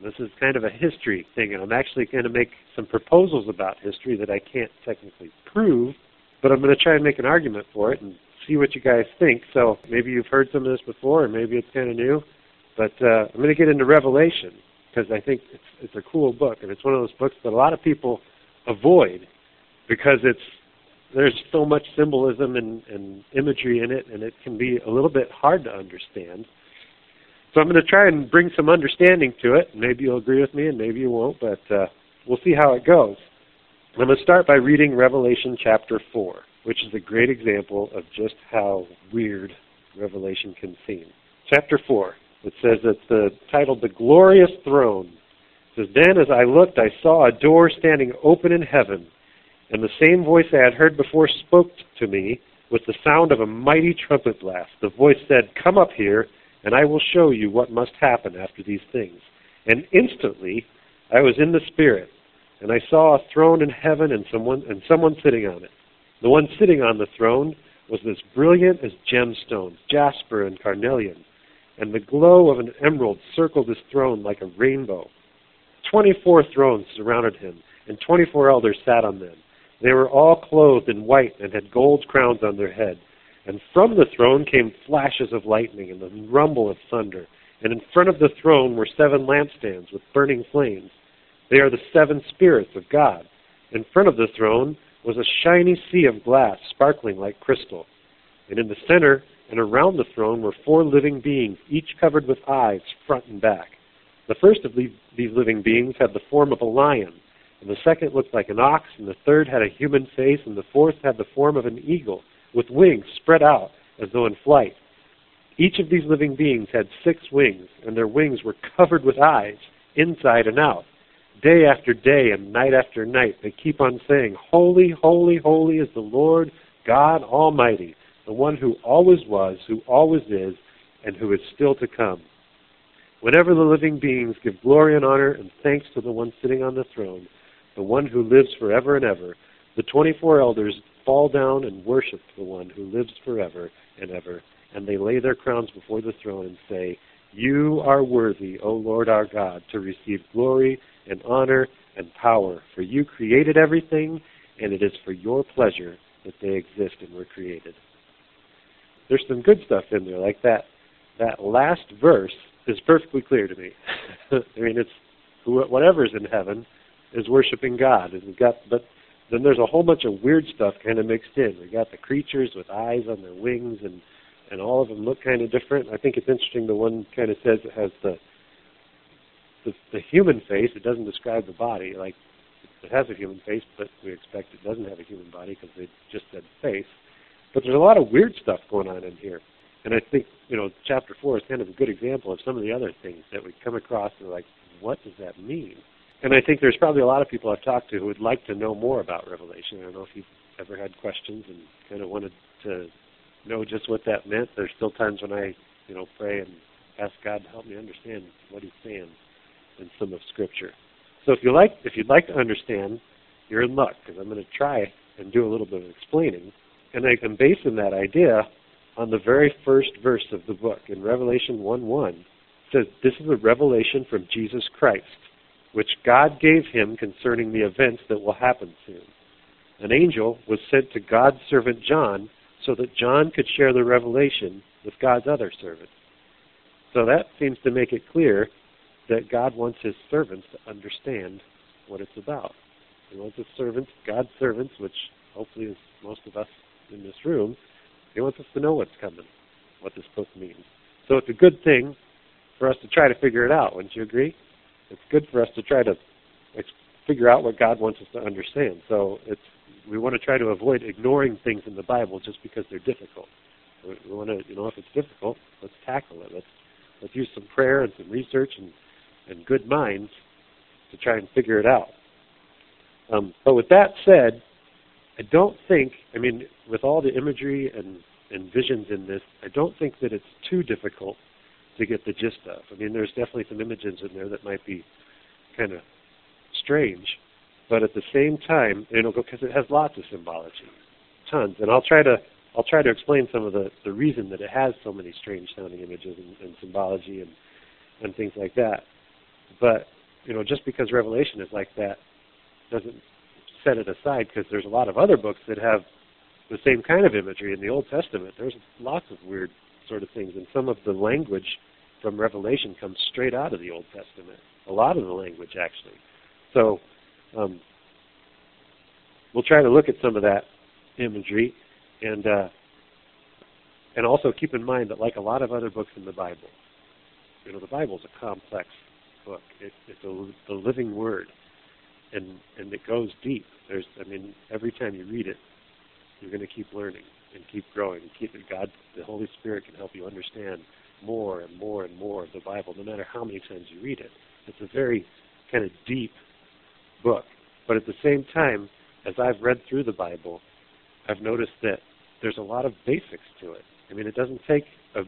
This is kind of a history thing, and I'm actually going to make some proposals about history that I can't technically prove, but I'm going to try and make an argument for it and see what you guys think. So maybe you've heard some of this before, or maybe it's kind of new, but I'm going to get into Revelation because I think it's a cool book, and it's one of those books that a lot of people avoid because there's so much symbolism and imagery in it, and it can be a little bit hard to understand. So I'm going to try and bring some understanding to it. Maybe you'll agree with me and maybe you won't, but we'll see how it goes. I'm going to start by reading Revelation chapter 4, which is a great example of just how weird Revelation can seem. Chapter 4, it says it's titled The Glorious Throne. It says, "Then as I looked, I saw a door standing open in heaven, and the same voice I had heard before spoke to me with the sound of a mighty trumpet blast. The voice said, 'Come up here, and I will show you what must happen after these things.' And instantly I was in the Spirit, and I saw a throne in heaven and someone sitting on it. The one sitting on the throne was as brilliant as gemstones, jasper and carnelian, and the glow of an emerald circled his throne like a rainbow. 24 thrones surrounded him, and 24 elders sat on them. They were all clothed in white and had gold crowns on their head. And from the throne came flashes of lightning and the rumble of thunder. And in front of the throne were 7 lampstands with burning flames. They are the 7 spirits of God. In front of the throne was a shiny sea of glass, sparkling like crystal. And in the center and around the throne were 4 living beings, each covered with eyes, front and back. The first of these living beings had the form of a lion, and the second looked like an ox, and the third had a human face, and the fourth had the form of an eagle, with wings spread out as though in flight. Each of these living beings had 6 wings, and their wings were covered with eyes, inside and out. Day after day and night after night, they keep on saying, 'Holy, holy, holy is the Lord God Almighty, the one who always was, who always is, and who is still to come.' Whenever the living beings give glory and honor and thanks to the one sitting on the throne, the one who lives forever and ever, the 24 elders fall down and worship the one who lives forever and ever, and they lay their crowns before the throne and say, 'You are worthy, O Lord our God, to receive glory and honor and power, for you created everything, and it is for your pleasure that they exist and were created.'" There's some good stuff in there, like that last verse is perfectly clear to me. I mean, it's whatever's in heaven is worshiping God, but then there's a whole bunch of weird stuff kind of mixed in. We got the creatures with eyes on their wings, and all of them look kind of different. I think it's interesting. The one kind of says it has the human face. It doesn't describe the body. Like, it has a human face, but we expect it doesn't have a human body because they just said face. But there's a lot of weird stuff going on in here. And I think, chapter 4 is kind of a good example of some of the other things that we come across and we're like, what does that mean? And I think there's probably a lot of people I've talked to who would like to know more about Revelation. I don't know if you've ever had questions and kind of wanted to know just what that meant. There's still times when I, pray and ask God to help me understand what He's saying in some of Scripture. So if you'd like to understand, you're in luck, because I'm going to try and do a little bit of explaining. And I'm basing that idea on the very first verse of the book. In Revelation 1:1, it says, "This is a revelation from Jesus Christ, which God gave him concerning the events that will happen soon. An angel was sent to God's servant John so that John could share the revelation with God's other servants." So that seems to make it clear that God wants His servants to understand what it's about. He wants His servants, God's servants, which hopefully is most of us in this room, He wants us to know what's coming, what this book means. So it's a good thing for us to try to figure it out, wouldn't you agree? It's good for us to try to figure out what God wants us to understand. So we want to try to avoid ignoring things in the Bible just because they're difficult. We want to, if it's difficult, let's tackle it. Let's use some prayer and some research and good minds to try and figure it out. But with that said, I don't think, with all the imagery and visions in this, I don't think that it's too difficult to get the gist of. There's definitely some images in there that might be kind of strange, but at the same time, because it has lots of symbology, tons. And I'll try to explain some of the reason that it has so many strange sounding images and symbology and things like that. But just because Revelation is like that doesn't set it aside, because there's a lot of other books that have the same kind of imagery in the Old Testament. There's lots of weird sort of things, and some of the language from Revelation comes straight out of the Old Testament. A lot of the language, actually. So we'll try to look at some of that imagery, and also keep in mind that, like a lot of other books in the Bible, the Bible's a complex book. It's the living Word, and it goes deep. Every time you read it, you're going to keep learning and keep growing. God, the Holy Spirit, can help you understand more and more and more of the Bible, no matter how many times you read it. It's a very kind of deep book. But at the same time, as I've read through the Bible, I've noticed that there's a lot of basics to it. It doesn't take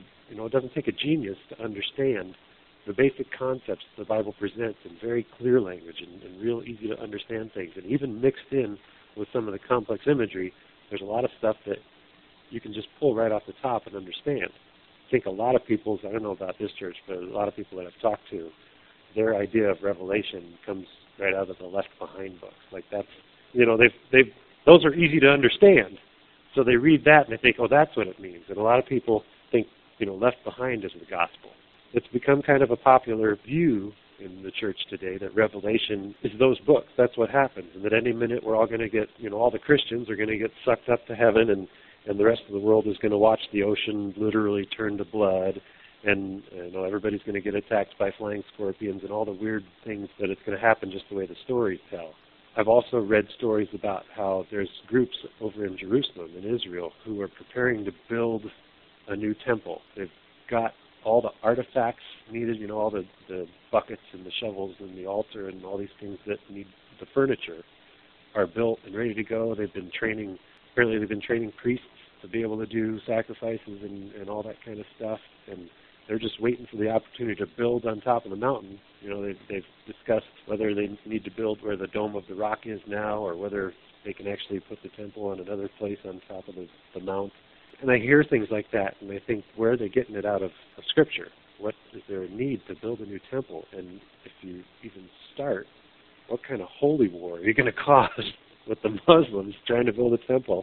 a genius to understand the basic concepts the Bible presents in very clear language and real easy to understand things. And even mixed in with some of the complex imagery, there's a lot of stuff that you can just pull right off the top and understand. I think a lot of people's, I don't know about this church, but a lot of people that I've talked to, their idea of Revelation comes right out of the Left Behind books. Like that's, those are easy to understand. So they read that and they think, oh, that's what it means. And a lot of people think, Left Behind is the gospel. It's become kind of a popular view in the church today that Revelation is those books. That's what happens. And that any minute we're all going to get, all the Christians are going to get sucked up to heaven, and the rest of the world is going to watch the ocean literally turn to blood, and everybody's going to get attacked by flying scorpions and all the weird things that it's going to happen just the way the stories tell. I've also read stories about how there's groups over in Jerusalem, in Israel, who are preparing to build a new temple. They've got all the artifacts needed, all the buckets and the shovels and the altar and all these things that need the furniture are built and ready to go. Apparently they've been training priests to be able to do sacrifices and all that kind of stuff, and they're just waiting for the opportunity to build on top of the mountain. They've discussed whether they need to build where the Dome of the Rock is now, or whether they can actually put the temple on another place on top of the mount. And I hear things like that, and I think, where are they getting it out of Scripture? What is there a need to build a new temple? And if you even start, what kind of holy war are you going to cause with the Muslims trying to build a temple?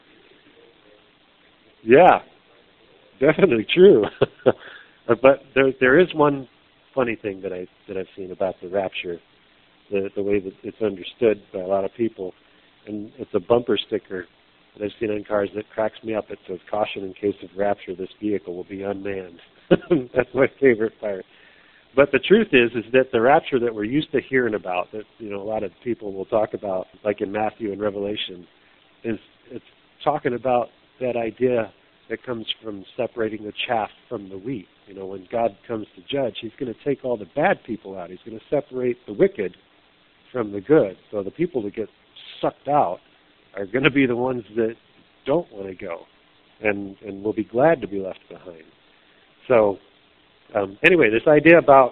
Yeah, definitely true. But there is one funny thing that I've seen about the rapture, the way that it's understood by a lot of people, and it's a bumper sticker that I've seen on cars that cracks me up. It says, "Caution, in case of rapture, this vehicle will be unmanned." That's my favorite part. But the truth is that the rapture that we're used to hearing about, that a lot of people will talk about, like in Matthew and Revelation, it's talking about that idea that comes from separating the chaff from the wheat. When God comes to judge, He's going to take all the bad people out. He's going to separate the wicked from the good. So the people that get sucked out are going to be the ones that don't want to go and will be glad to be left behind. So anyway, this idea about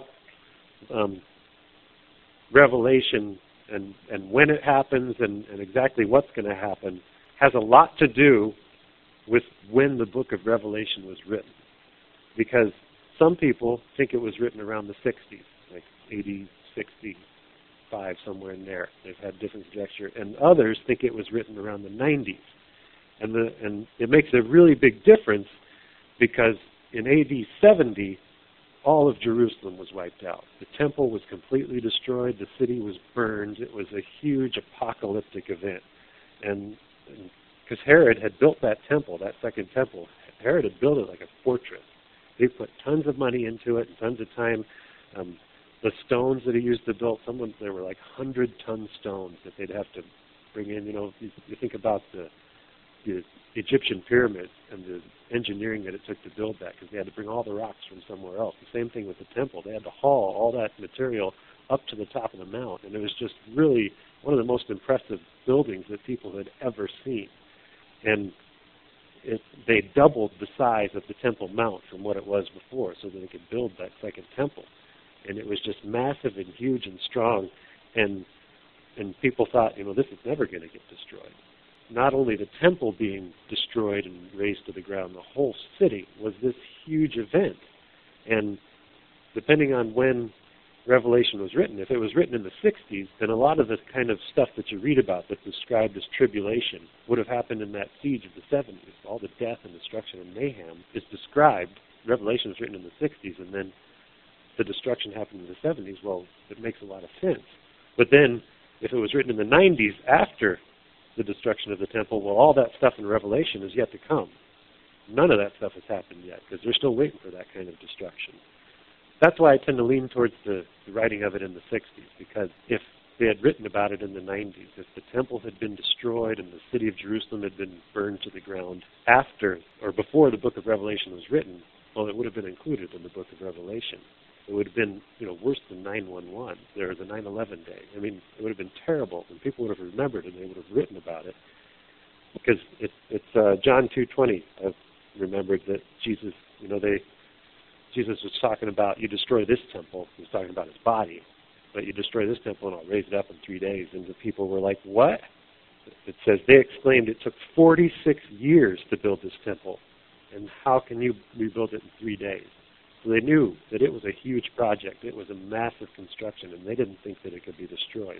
Revelation and when it happens and exactly what's going to happen has a lot to do with when the book of Revelation was written. Because some people think it was written around the 60s, like 80, 65, somewhere in there. They've had different conjecture. And others think it was written around the 90s. And it makes a really big difference, because in AD 70, all of Jerusalem was wiped out. The temple was completely destroyed. The city was burned. It was a huge apocalyptic event. And because Herod had built that temple, that second temple, Herod had built it like a fortress. They put tons of money into it, tons of time. The stones that he used to build, there were like 100-ton stones that they'd have to bring in. You think about the Egyptian pyramids and the engineering that it took to build that, because they had to bring all the rocks from somewhere else. The same thing with the temple. They had to haul all that material up to the top of the mount, and it was just really one of the most impressive buildings that people had ever seen. And they doubled the size of the Temple Mount from what it was before, so that they could build that second temple. And it was just massive and huge and strong, and people thought, this is never going to get destroyed. Not only the temple being destroyed and razed to the ground, the whole city was this huge event. And depending on when Revelation was written. If it was written in the 60s, then a lot of the kind of stuff that you read about that's described as tribulation would have happened in that siege of the 70s. All the death and destruction and mayhem is described. Revelation was written in the 60s, and then the destruction happened in the 70s. Well, it makes a lot of sense. But then, if it was written in the 90s after the destruction of the temple, well, all that stuff in Revelation is yet to come. None of that stuff has happened yet, because they're still waiting for that kind of destruction. That's why I tend to lean towards the writing of it in the 60s, because if they had written about it in the 90s, if the temple had been destroyed and the city of Jerusalem had been burned to the ground after or before the book of Revelation was written, well, it would have been included in the book of Revelation. It would have been, worse than 9/11 or the 9/11 day. I mean, it would have been terrible, and people would have remembered and they would have written about it, because it's John 2:20. I've remembered that Jesus, Jesus was talking about, you destroy this temple. He was talking about his body. But you destroy this temple and I'll raise it up in 3 days. And the people were like, what? It says, they exclaimed, it took 46 years to build this temple. And how can you rebuild it in 3 days? So they knew that it was a huge project. It was a massive construction, and they didn't think that it could be destroyed.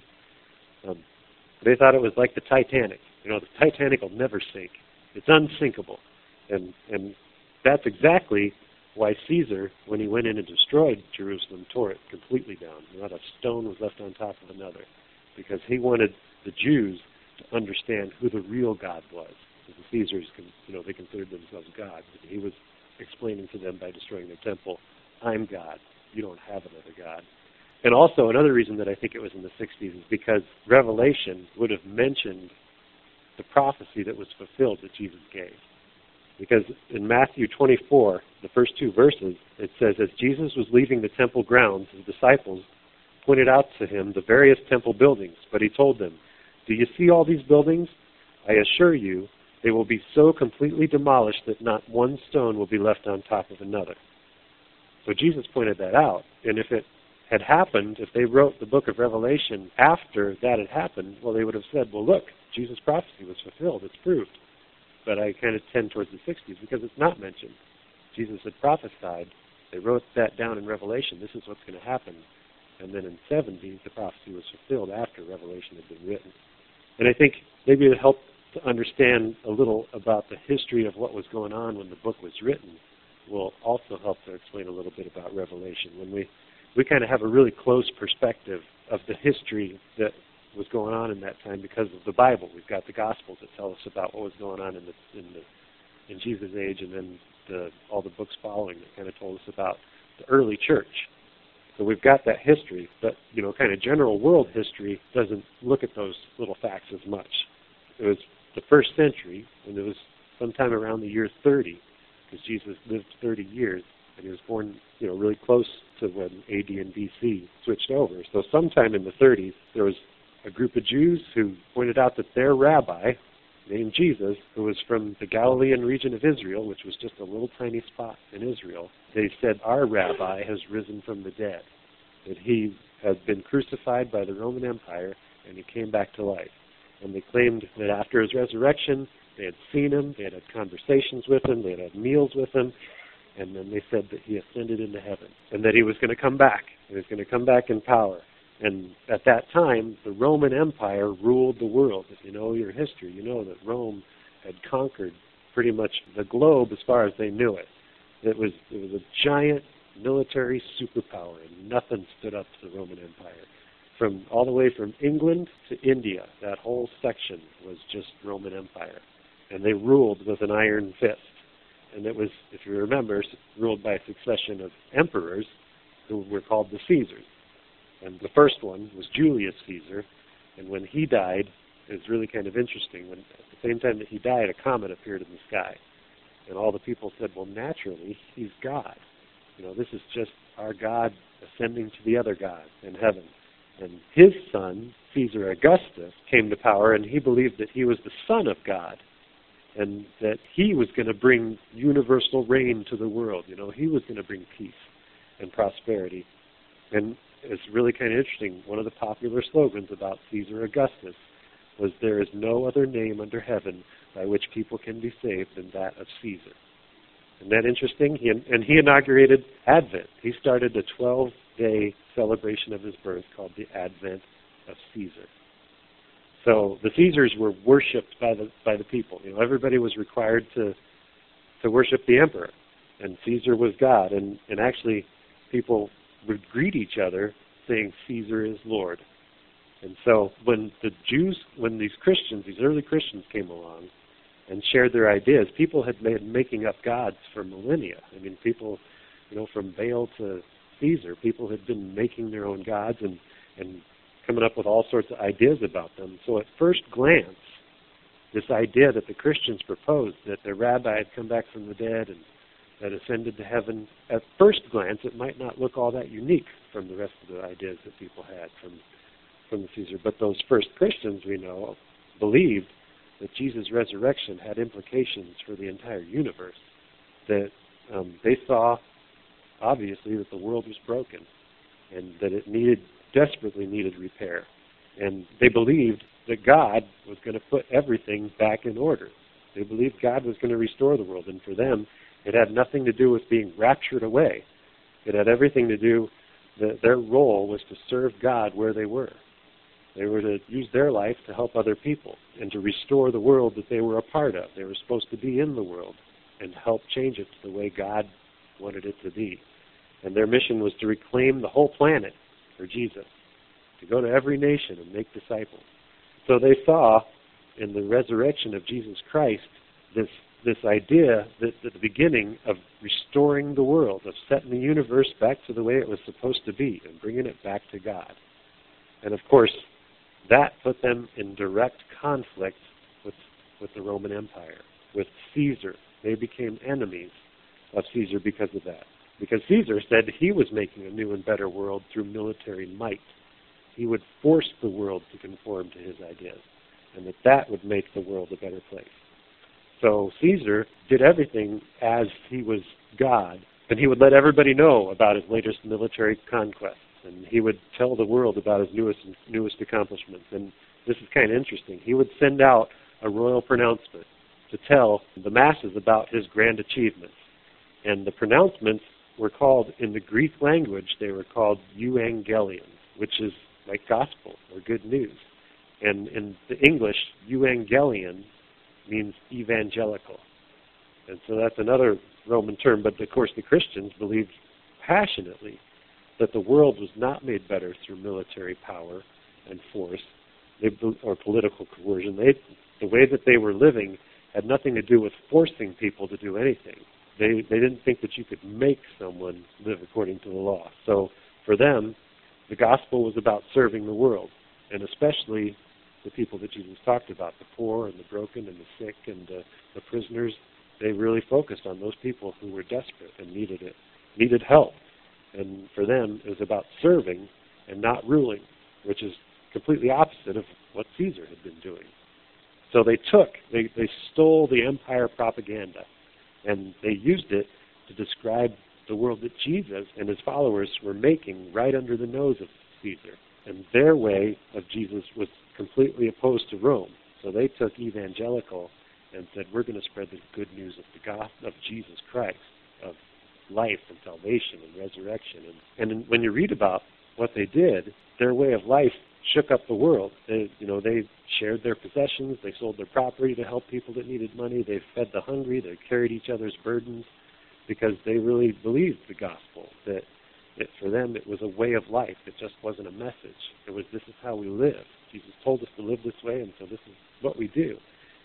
They thought it was like the Titanic. The Titanic will never sink. It's unsinkable. And that's exactly why Caesar, when he went in and destroyed Jerusalem, tore it completely down. Not a stone was left on top of another, because he wanted the Jews to understand who the real God was. The Caesars, they considered themselves gods. He was explaining to them by destroying their temple, I'm God. You don't have another God. And also, another reason that I think it was in the 60s is because Revelation would have mentioned the prophecy that was fulfilled that Jesus gave. Because in Matthew 24, the first 2 verses, it says, as Jesus was leaving the temple grounds, his disciples pointed out to him the various temple buildings. But he told them, do you see all these buildings? I assure you, they will be so completely demolished that not one stone will be left on top of another. So Jesus pointed that out. And if it had happened, if they wrote the book of Revelation after that had happened, well, they would have said, well, look, Jesus' prophecy was fulfilled. It's proved. But I kind of tend towards the 60s because it's not mentioned. Jesus had prophesied. They wrote that down in Revelation. This is what's going to happen. And then in 70s, the prophecy was fulfilled after Revelation had been written. And I think maybe to help to understand a little about the history of what was going on when the book was written will also help to explain a little bit about Revelation. When we kind of have a really close perspective of the history that was going on in that time because of the Bible. We've got the Gospels that tell us about what was going on in Jesus' age, and then all the books following that kind of told us about the early church. So we've got that history, but kind of general world history doesn't look at those little facts as much. It was the first century, and it was sometime around the year 30, because Jesus lived 30 years, and he was born, really close to when AD and BC switched over. So sometime in the 30s, there was a group of Jews who pointed out that their rabbi, named Jesus, who was from the Galilean region of Israel, which was just a little tiny spot in Israel, they said, our rabbi has risen from the dead, that he had been crucified by the Roman Empire, and he came back to life. And they claimed that after his resurrection, they had seen him, they had had conversations with him, they had had meals with him, and then they said that he ascended into heaven, and that he was going to come back. He was going to come back in power. And at that time, the Roman Empire ruled the world. If you know your history, you know that Rome had conquered pretty much the globe as far as they knew it. It was a giant military superpower, and nothing stood up to the Roman Empire. All the way from England to India, that whole section was just Roman Empire. And they ruled with an iron fist. And it was, if you remember, ruled by a succession of emperors who were called the Caesars. And the first one was Julius Caesar, and when he died, it was really kind of interesting. At the same time that he died, a comet appeared in the sky. And all the people said, well, naturally, he's God. This is just our God ascending to the other God in heaven. And his son, Caesar Augustus, came to power, and he believed that he was the son of God, and that he was going to bring universal reign to the world. He was going to bring peace and prosperity. And it's really kind of interesting. One of the popular slogans about Caesar Augustus was, there is no other name under heaven by which people can be saved than that of Caesar. Isn't that interesting? He inaugurated Advent. He started a 12-day celebration of his birth called the Advent of Caesar. So the Caesars were worshipped by the people. Everybody was required to worship the emperor, and Caesar was God. And actually, people would greet each other saying, "Caesar is Lord." And so when these early Christians came along and shared their ideas, people had been making up gods for millennia. I mean, people, from Baal to Caesar, people had been making their own gods and coming up with all sorts of ideas about them. So at first glance, this idea that the Christians proposed, that their rabbi had come back from the dead and had ascended to heaven, at first glance it might not look all that unique from the rest of the ideas that people had from the Caesar. But those first Christians, we know, believed that Jesus' resurrection had implications for the entire universe, that they saw, obviously, that the world was broken and that it desperately needed repair. And they believed that God was going to put everything back in order. They believed God was going to restore the world. And for them, it had nothing to do with being raptured away. It had everything to do, their role was to serve God where they were. They were to use their life to help other people and to restore the world that they were a part of. They were supposed to be in the world and help change it to the way God wanted it to be. And their mission was to reclaim the whole planet for Jesus, to go to every nation and make disciples. So they saw in the resurrection of Jesus Christ this idea that at the beginning of restoring the world, of setting the universe back to the way it was supposed to be and bringing it back to God. And of course, that put them in direct conflict with the Roman Empire, with Caesar. They became enemies of Caesar because of that. Because Caesar said he was making a new and better world through military might. He would force the world to conform to his ideas, and that would make the world a better place. So Caesar did everything as he was God, and he would let everybody know about his latest military conquests, and he would tell the world about his newest accomplishments. And this is kind of interesting. He would send out a royal pronouncement to tell the masses about his grand achievements. And the pronouncements were called, in the Greek language, they were called euangelion, which is like gospel or good news. And in the English, euangelion means evangelical. And so that's another Roman term. But of course, the Christians believed passionately that the world was not made better through military power and force or political coercion. The way that they were living had nothing to do with forcing people to do anything. They didn't think that you could make someone live according to the law. So for them, the gospel was about serving the world, and especially the people that Jesus talked about, the poor and the broken and the sick and the prisoners. They really focused on those people who were desperate and needed help. And for them, it was about serving and not ruling, which is completely opposite of what Caesar had been doing. So they stole the empire propaganda, and they used it to describe the world that Jesus and his followers were making right under the nose of Caesar. And their way of Jesus was completely opposed to Rome. So they took evangelical and said, we're going to spread the good news of the gospel of Jesus Christ, of life and salvation and resurrection. And when you read about what they did, their way of life shook up the world. They shared their possessions. They sold their property to help people that needed money. They fed the hungry. They carried each other's burdens because they really believed the gospel, that for them it was a way of life. It just wasn't a message. It was, this is how we live. Jesus told us to live this way, and so this is what we do.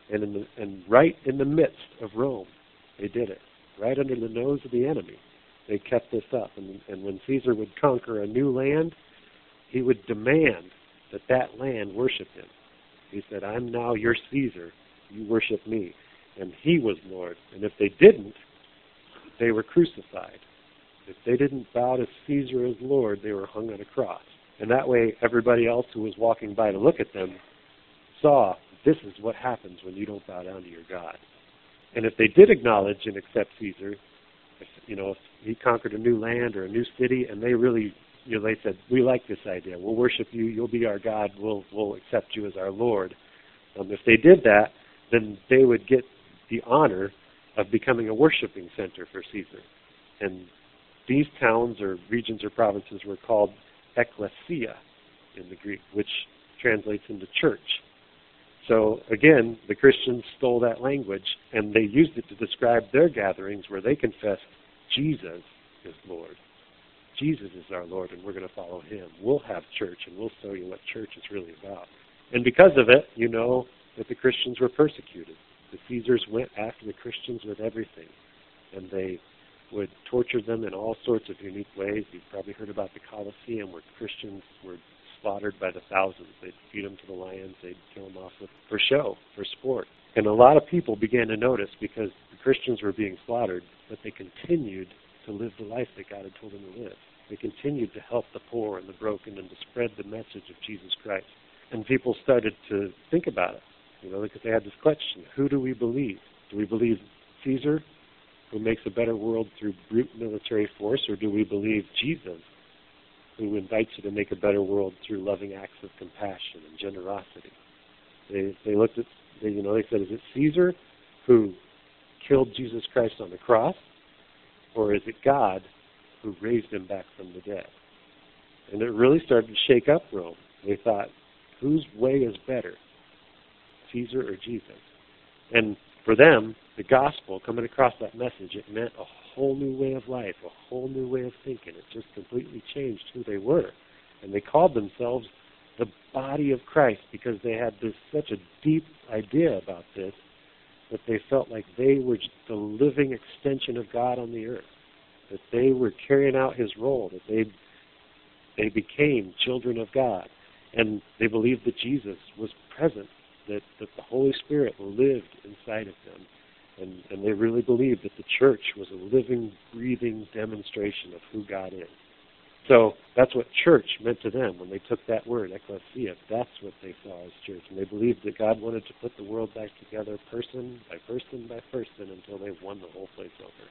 And right in the midst of Rome, they did it. Right under the nose of the enemy, they kept this up. And when Caesar would conquer a new land, he would demand that land worship him. He said, I'm now your Caesar. You worship me. And he was Lord. And if they didn't, they were crucified. If they didn't bow to Caesar as Lord, they were hung on a cross. And that way, everybody else who was walking by to look at them saw, this is what happens when you don't bow down to your God. And if they did acknowledge and accept Caesar, if he conquered a new land or a new city, and they really, they said, we like this idea. We'll worship you. You'll be our God. We'll accept you as our Lord. If they did that, then they would get the honor of becoming a worshiping center for Caesar. And these towns or regions or provinces were called ecclesia in the Greek, which translates into church. So again, the Christians stole that language, and they used it to describe their gatherings where they confessed Jesus is Lord. Jesus is our Lord, and we're going to follow him. We'll have church, and we'll show you what church is really about. And because of it, you know that the Christians were persecuted. The Caesars went after the Christians with everything, and they would torture them in all sorts of unique ways. You've probably heard about the Colosseum, where Christians were slaughtered by the thousands. They'd feed them to the lions. They'd kill them off for show, for sport. And a lot of people began to notice, because the Christians were being slaughtered, that they continued to live the life that God had told them to live. They continued to help the poor and the broken and to spread the message of Jesus Christ. And people started to think about it, because they had this question: who do we believe? Do we believe Caesar, who makes a better world through brute military force, or do we believe Jesus, who invites you to make a better world through loving acts of compassion and generosity? They looked at, they said, is it Caesar who killed Jesus Christ on the cross, or is it God who raised him back from the dead? And it really started to shake up Rome. They thought, whose way is better, Caesar or Jesus? And for them, the gospel, coming across that message, it meant a whole new way of life, a whole new way of thinking. It just completely changed who they were. And they called themselves the body of Christ, because they had such a deep idea about this, that they felt like they were the living extension of God on the earth, that they were carrying out his role, that they became children of God. And they believed that Jesus was present, that the Holy Spirit lived inside of them. And they really believed that the church was a living, breathing demonstration of who God is. So that's what church meant to them when they took that word, ecclesia. That's what they saw as church. And they believed that God wanted to put the world back together person by person by person until they won the whole place over.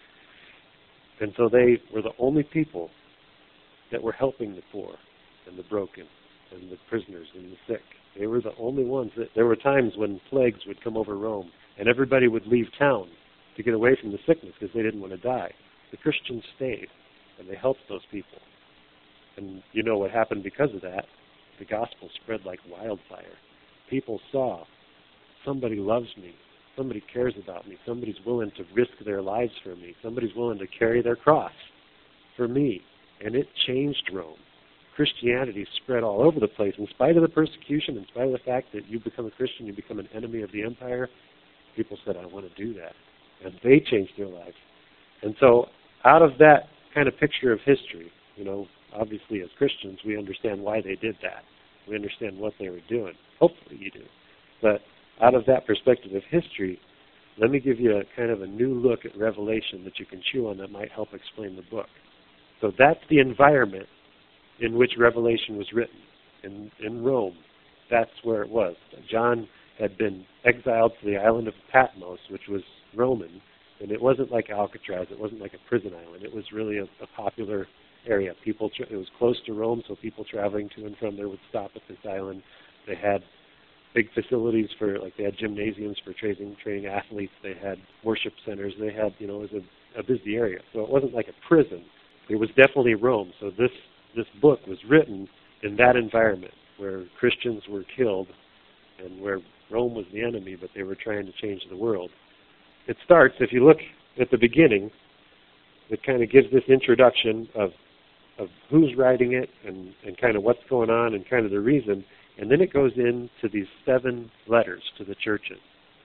And so they were the only people that were helping the poor and the broken and the prisoners and the sick. They were the only ones there were times when plagues would come over Rome, and everybody would leave town to get away from the sickness because they didn't want to die. The Christians stayed, and they helped those people. And you know what happened because of that? The gospel spread like wildfire. People saw, somebody loves me, somebody cares about me, somebody's willing to risk their lives for me, somebody's willing to carry their cross for me. And it changed Rome. Christianity spread all over the place. In spite of the persecution, in spite of the fact that you become a Christian, you become an enemy of the empire, people said, I want to do that. And they changed their lives. And so out of that kind of picture of history, obviously as Christians, we understand why they did that. We understand what they were doing. Hopefully you do. But out of that perspective of history, let me give you a kind of a new look at Revelation that you can chew on that might help explain the book. So that's the environment in which Revelation was written, in Rome. That's where it was. John had been exiled to the island of Patmos, which was Roman, and it wasn't like Alcatraz. It wasn't like a prison island. It was really a popular area. It was close to Rome, so people traveling to and from there would stop at this island. They had big facilities they had gymnasiums for training athletes. They had worship centers. They had, it was a busy area. So it wasn't like a prison. It was definitely Rome. So this book was written in that environment where Christians were killed and where Rome was the enemy, but they were trying to change the world. It starts, if you look at the beginning, it kind of gives this introduction of who's writing it and kind of what's going on and kind of the reason, and then it goes into these 7 letters to the churches.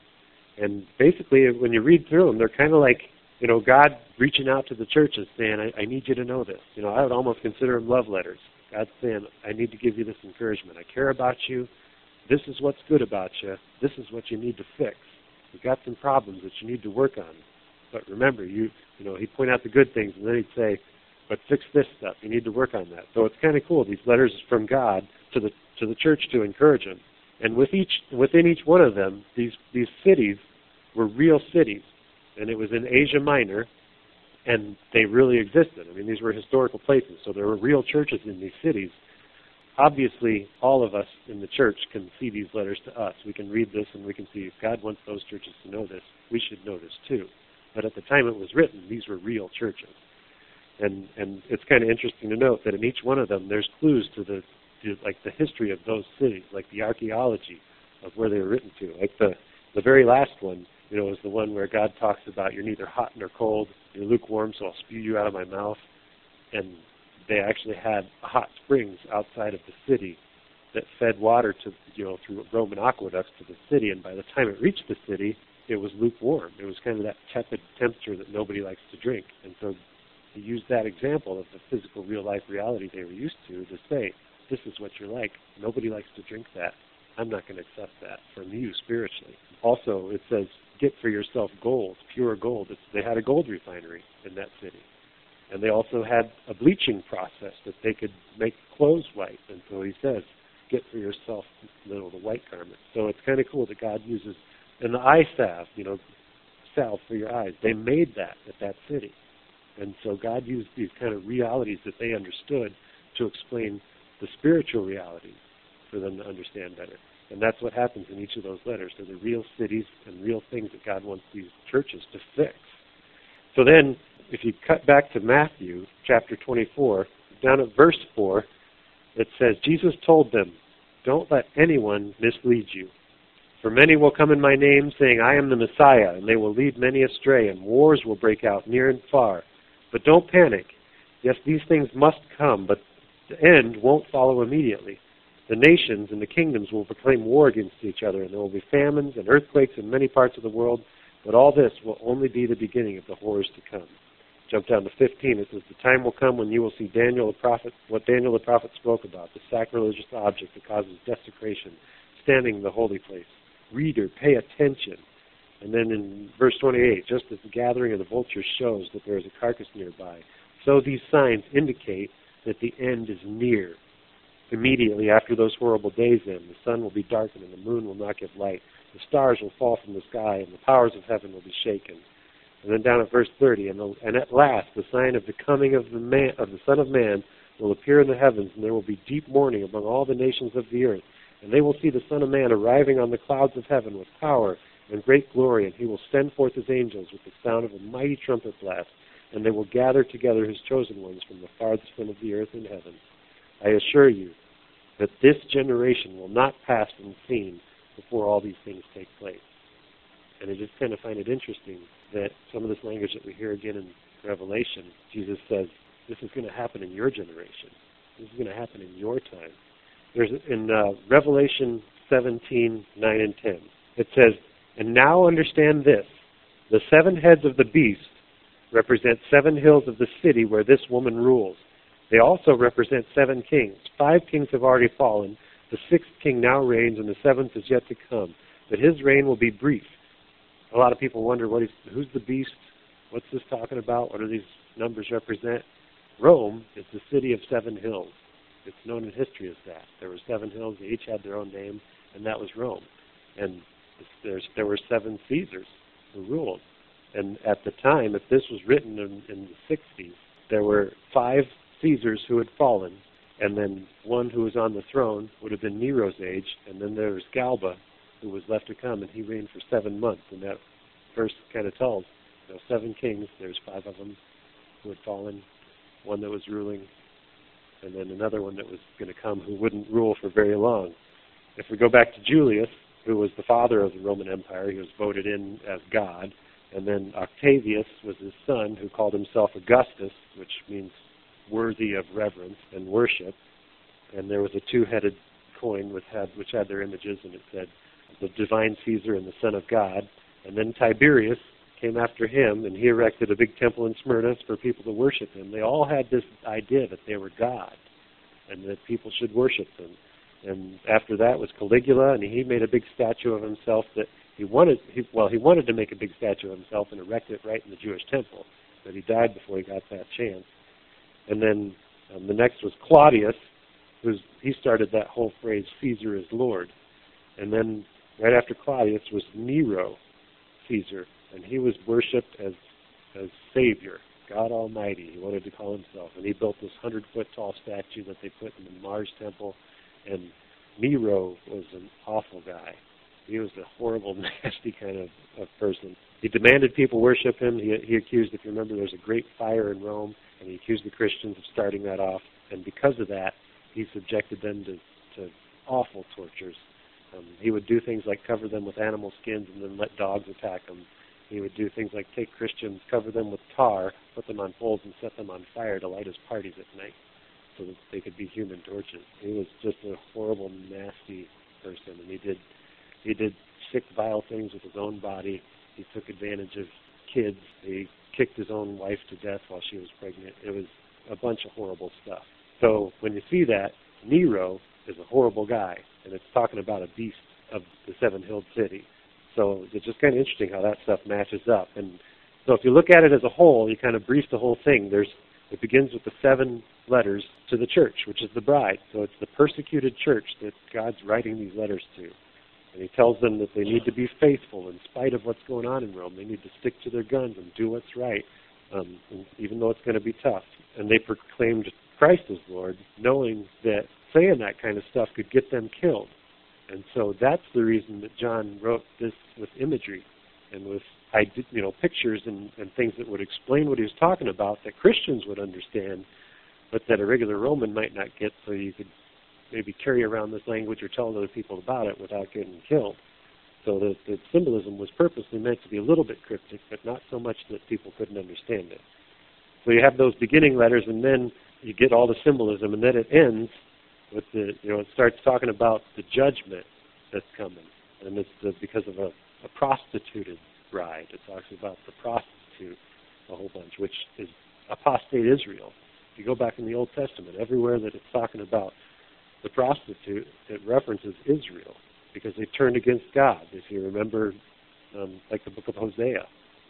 And basically, when you read through them, they're kind of like, God reaching out to the churches saying, I need you to know this. I would almost consider them love letters. God's saying, I need to give you this encouragement. I care about you. This is what's good about you. This is what you need to fix. You've got some problems that you need to work on. But remember, he'd point out the good things, and then he'd say, but fix this stuff. You need to work on that. So it's kind of cool. These letters from God to the church to encourage them. And within each one of them, these cities were real cities. And it was in Asia Minor, and they really existed. I mean, these were historical places, so there were real churches in these cities. Obviously, all of us in the church can see these letters to us. We can read this, and we can see if God wants those churches to know this, we should know this too. But at the time it was written, these were real churches. And it's kind of interesting to note that in each one of them, there's clues to the history of those cities, like the archaeology of where they were written to. Like the very last one, is the one where God talks about you're neither hot nor cold, you're lukewarm, so I'll spew you out of my mouth. And they actually had hot springs outside of the city that fed water to, through Roman aqueducts to the city. And by the time it reached the city, it was lukewarm. It was kind of that tepid temperature that nobody likes to drink. And so he used that example of the physical, real-life reality they were used to say, this is what you're like. Nobody likes to drink that. I'm not going to accept that from you spiritually. Also, it says, get for yourself gold, pure gold. They had a gold refinery in that city. And they also had a bleaching process that they could make clothes white. And so he says, get for yourself the white garment. So it's kind of cool that God uses, and the eye salve, salve for your eyes. They made that at that city. And so God used these kind of realities that they understood to explain the spiritual realities for them to understand better. And that's what happens in each of those letters. They're the real cities and real things that God wants these churches to fix. So then, if you cut back to Matthew chapter 24, down at verse 4, it says, Jesus told them, don't let anyone mislead you. For many will come in my name, saying, I am the Messiah, and they will lead many astray, and wars will break out near and far. But don't panic. Yes, these things must come, but the end won't follow immediately. The nations and the kingdoms will proclaim war against each other, and there will be famines and earthquakes in many parts of the world, but all this will only be the beginning of the horrors to come. Jump down to 15. It says, the time will come when you will see Daniel the prophet, what Daniel the prophet spoke about, the sacrilegious object that causes desecration, standing in the holy place. Reader, pay attention. And then in verse 28, just as the gathering of the vultures shows that there is a carcass nearby, so these signs indicate that the end is near. Immediately after those horrible days end, the sun will be darkened and the moon will not give light. The stars will fall from the sky and the powers of heaven will be shaken. And then down at verse 30, and at last the sign of the coming of the Son of Man will appear in the heavens, and there will be deep mourning among all the nations of the earth. And they will see the Son of Man arriving on the clouds of heaven with power and great glory, and he will send forth his angels with the sound of a mighty trumpet blast, and they will gather together his chosen ones from the farthest end of the earth and heaven. I assure you that this generation will not pass unseen before all these things take place. And I just kind of find it interesting that some of this language that we hear again in Revelation, Jesus says, this is going to happen in your generation. This is going to happen in your time. There's in Revelation 17, 9 and 10, it says, and now understand this, the 7 heads of the beast represent 7 hills of the city where this woman rules. They also represent 7 kings. 5 kings have already fallen. The 6th king now reigns, and the 7th is yet to come. But his reign will be brief. A lot of people wonder, who's the beast? What's this talking about? What do these numbers represent? Rome is the city of 7 hills. It's known in history as that. There were 7 hills. They each had their own name, and that was Rome. And there were 7 Caesars who ruled. And at the time, if this was written in the 60s, there were 5 Caesars who had fallen, and then one who was on the throne would have been Nero's age, and then there was Galba, who was left to come, and he reigned for 7 months. And that verse kind of tells, 7 kings, there's 5 of them who had fallen, one that was ruling, and then another one that was going to come who wouldn't rule for very long. If we go back to Julius, who was the father of the Roman Empire, he was voted in as God, and then Octavius was his son, who called himself Augustus, which means worthy of reverence and worship. And there was a 2-headed coin which had their images, and it said the divine Caesar and the Son of God. And then Tiberius came after him, and he erected a big temple in Smyrna for people to worship him. They all had this idea that they were God and that people should worship them. And after that was Caligula, and he made a big statue of himself that he wanted to make a big statue of himself and erect it right in the Jewish temple, but he died before he got that chance. And then the next was Claudius, he started that whole phrase, Caesar is Lord. And then right after Claudius was Nero, Caesar, and he was worshipped as Savior, God Almighty. He wanted to call himself. And he built this 100-foot tall statue that they put in the Mars temple. And Nero was an awful guy. He was a horrible, nasty kind of person. He demanded people worship him. He accused, if you remember, there was a great fire in Rome, and he accused the Christians of starting that off, and because of that, he subjected them to awful tortures. He would do things like cover them with animal skins and then let dogs attack them. He would do things like take Christians, cover them with tar, put them on poles, and set them on fire to light his parties at night so that they could be human torches. He was just a horrible, nasty person, and he did sick, vile things with his own body. He took advantage of kids. He kicked his own wife to death while she was pregnant. It was a bunch of horrible stuff. So when you see that, Nero is a horrible guy, and it's talking about a beast of the seven-hilled city. So it's just kind of interesting how that stuff matches up. And so if you look at it as a whole, you kind of brief the whole thing. It begins with the 7 letters to the church, which is the bride. So it's the persecuted church that God's writing these letters to. And he tells them that they need to be faithful in spite of what's going on in Rome. They need to stick to their guns and do what's right, even though it's going to be tough. And they proclaimed Christ as Lord, knowing that saying that kind of stuff could get them killed. And so that's the reason that John wrote this with imagery and with pictures and things that would explain what he was talking about that Christians would understand, but that a regular Roman might not get, so you could maybe carry around this language or tell other people about it without getting killed. So the symbolism was purposely meant to be a little bit cryptic, but not so much that people couldn't understand it. So you have those beginning letters, and then you get all the symbolism, and then it ends with it starts talking about the judgment that's coming, and it's because of a prostituted bride. It talks about the prostitute a whole bunch, which is apostate Israel. If you go back in the Old Testament, everywhere that it's talking about the prostitute, it references Israel because they turned against God. If you remember, like the book of Hosea,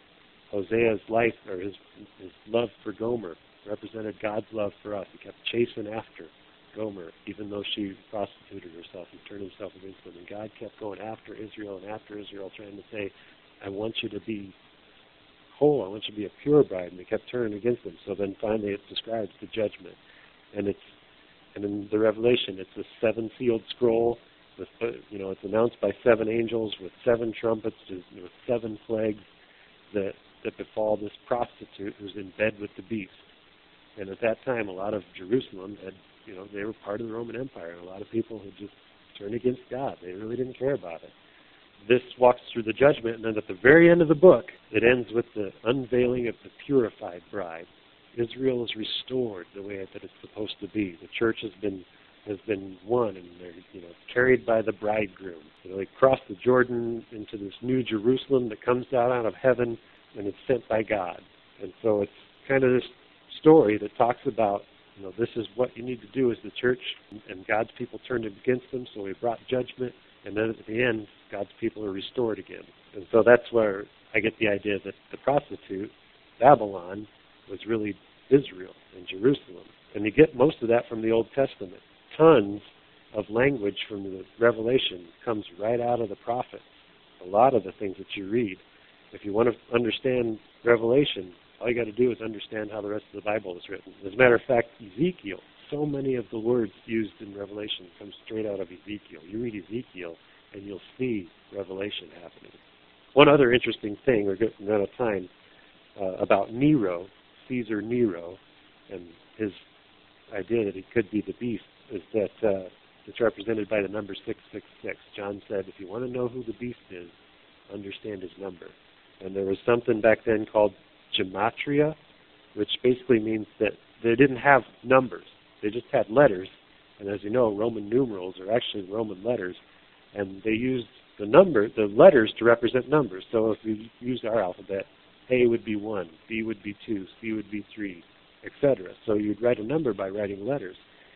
Hosea's life or his love for Gomer represented God's love for us. He kept chasing after Gomer, even though she prostituted herself and turned himself against them. And God kept going after Israel, trying to say, I want you to be whole. I want you to be a pure bride. And they kept turning against them. So then finally it describes the judgment. And in the Revelation, it's a 7-sealed scroll. With, it's announced by 7 angels with 7 trumpets, with 7 plagues that befall this prostitute who's in bed with the beast. And at that time, a lot of Jerusalem had, they were part of the Roman Empire, and a lot of people had just turned against God. They really didn't care about it. This walks through the judgment, and then at the very end of the book, it ends with the unveiling of the purified bride. Israel is restored the way that it's supposed to be. The church has been won, and they're carried by the bridegroom. They cross the Jordan into this new Jerusalem that comes down out of heaven, and it's sent by God. And so it's kind of this story that talks about, this is what you need to do as the church, and God's people turned against them, so he brought judgment, and then at the end, God's people are restored again. And so that's where I get the idea that the prostitute, Babylon, was really Israel and Jerusalem. And you get most of that from the Old Testament. Tons of language from the Revelation comes right out of the prophets. A lot of the things that you read. If you want to understand Revelation, all you got to do is understand how the rest of the Bible is written. As a matter of fact, Ezekiel, so many of the words used in Revelation come straight out of Ezekiel. You read Ezekiel, and you'll see Revelation happening. One other interesting thing, we're getting out of time, about Nero, Caesar Nero, and his idea that he could be the beast, is that it's represented by the number 666. John said, if you want to know who the beast is, understand his number. And there was something back then called gematria, which basically means that they didn't have numbers. They just had letters. And as you know, Roman numerals are actually Roman letters. And they used the letters to represent numbers. So if you use our alphabet, A would be 1, B would be 2, C would be 3, etc. So you'd write a number by writing letters.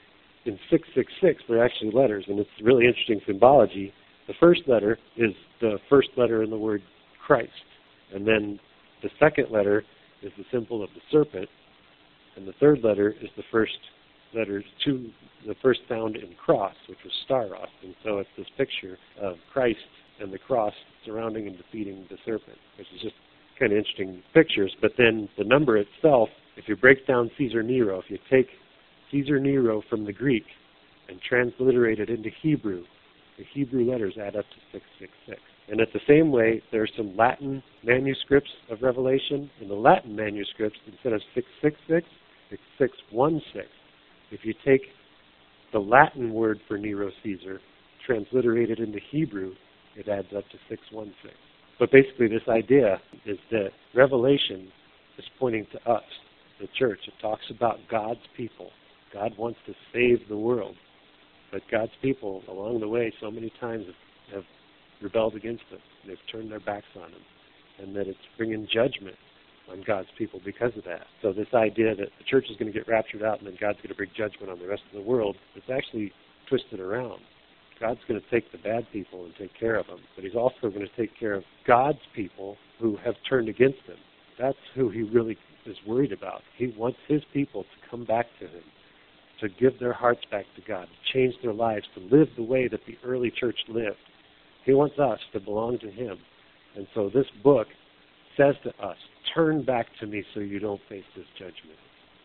In 666, they're actually letters, and it's really interesting symbology. The first letter is the first letter in the word Christ. And then the second letter is the symbol of the serpent, and the third letter is the first letter to the first sound in cross, which was staros. And so it's this picture of Christ and the cross surrounding and defeating the serpent, which is just kind of interesting pictures. But then the number itself, if you break down Caesar Nero, if you take Caesar Nero from the Greek and transliterate it into Hebrew, the Hebrew letters add up to 666. And at the same way, there are some Latin manuscripts of Revelation. In the Latin manuscripts, instead of 666, It's 616. If you take the Latin word for Nero Caesar, transliterate it into Hebrew, it adds up to 616. But basically this idea is that Revelation is pointing to us, the church. It talks about God's people. God wants to save the world. But God's people, along the way, so many times have rebelled against Him. They've turned their backs on Him. And that it's bringing judgment on God's people because of that. So this idea that the church is going to get raptured out and then God's going to bring judgment on the rest of the world, it's actually twisted around. God's going to take the bad people and take care of them. But He's also going to take care of God's people who have turned against Him. That's who He really is worried about. He wants His people to come back to Him, to give their hearts back to God, to change their lives, to live the way that the early church lived. He wants us to belong to Him. And so this book says to us, turn back to me so you don't face this judgment.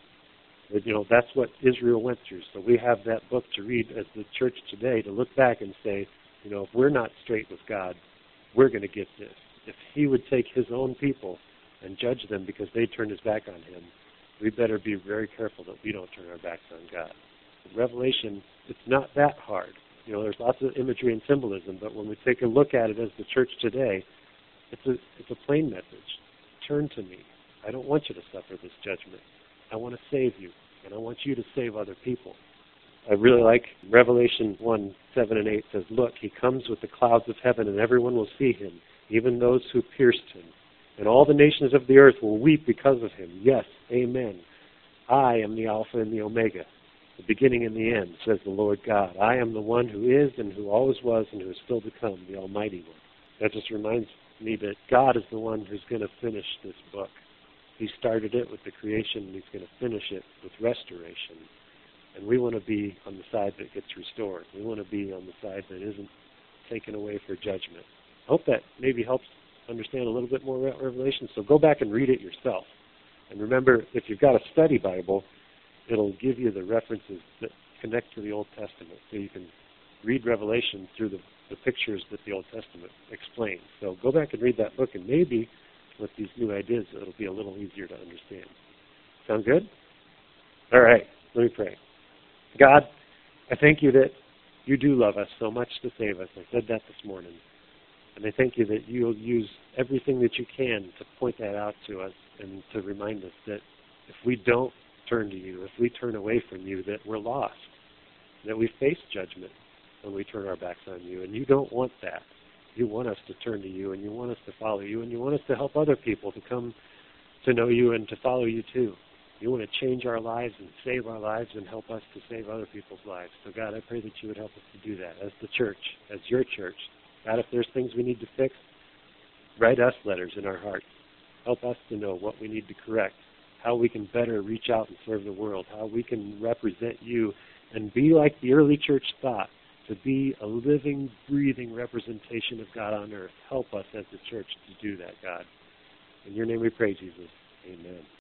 That's what Israel went through. So we have that book to read as the church today to look back and say, if we're not straight with God, we're going to get this. If He would take His own people and judge them because they turned His back on Him, we better be very careful that we don't turn our backs on God. Revelation, it's not that hard. There's lots of imagery and symbolism, but when we take a look at it as the church today, it's a plain message. Turn to me. I don't want you to suffer this judgment. I want to save you, and I want you to save other people. I really like Revelation 1:7-8 says, look, He comes with the clouds of heaven, and everyone will see Him, even those who pierced Him. And all the nations of the earth will weep because of Him. Yes, amen. I am the Alpha and the Omega, the beginning and the end, says the Lord God. I am the one who is and who always was and who is still to come, the Almighty One. That just reminds me that God is the one who's going to finish this book. He started it with the creation, and He's going to finish it with restoration. And we want to be on the side that gets restored. We want to be on the side that isn't taken away for judgment. I hope that maybe helps understand a little bit more about Revelation. So go back and read it yourself. And remember, if you've got a study Bible, it'll give you the references that connect to the Old Testament. So you can read Revelation through the pictures that the Old Testament explains. So go back and read that book, and maybe with these new ideas, it'll be a little easier to understand. Sound good? All right, let me pray. God, I thank You that You do love us so much to save us. I said that this morning. And I thank You that You'll use everything that You can to point that out to us and to remind us that if we don't turn to You, if we turn away from You, that we're lost, that we face judgment when we turn our backs on You. And You don't want that. You want us to turn to You, and You want us to follow You, and You want us to help other people to come to know You and to follow You too. You want to change our lives and save our lives and help us to save other people's lives. So God, I pray that You would help us to do that as the church, as Your church. God, if there's things we need to fix, write us letters in our hearts. Help us to know what we need to correct, how we can better reach out and serve the world, how we can represent You and be like the early church thought, to be a living, breathing representation of God on earth. Help us as the church to do that, God. In Your name we pray, Jesus. Amen.